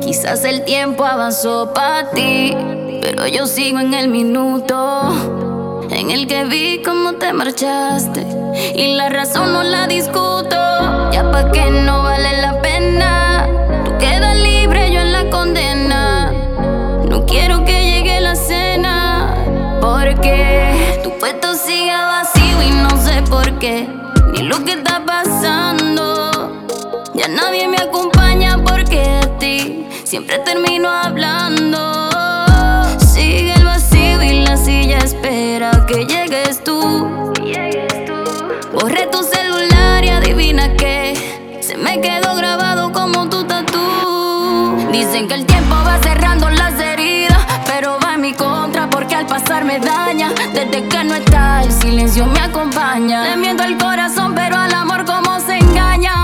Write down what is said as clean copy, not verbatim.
Quizás el tiempo avanzó para ti, pero yo sigo en el minuto en el que vi cómo te marchaste, y la razón no la discuto. Ya pa' que no vale la pena, tú quedas libre, yo en la condena. No quiero que llegue la cena, porque tu puesto sigue vacío y no sé por qué, ni lo que está pasando. Ya nadie me acompaña porque a ti siempre termino hablando. Sigue el vacío y la silla espera que llegues tú. Borré tu celular y adivina que se me quedó grabado como tu tatú. Dicen que el tiempo va cerrando las heridas, pero va en mi contra porque al pasar me daña. Desde que no está, el silencio me acompaña. Le miento al corazón, pero al amor como se engaña.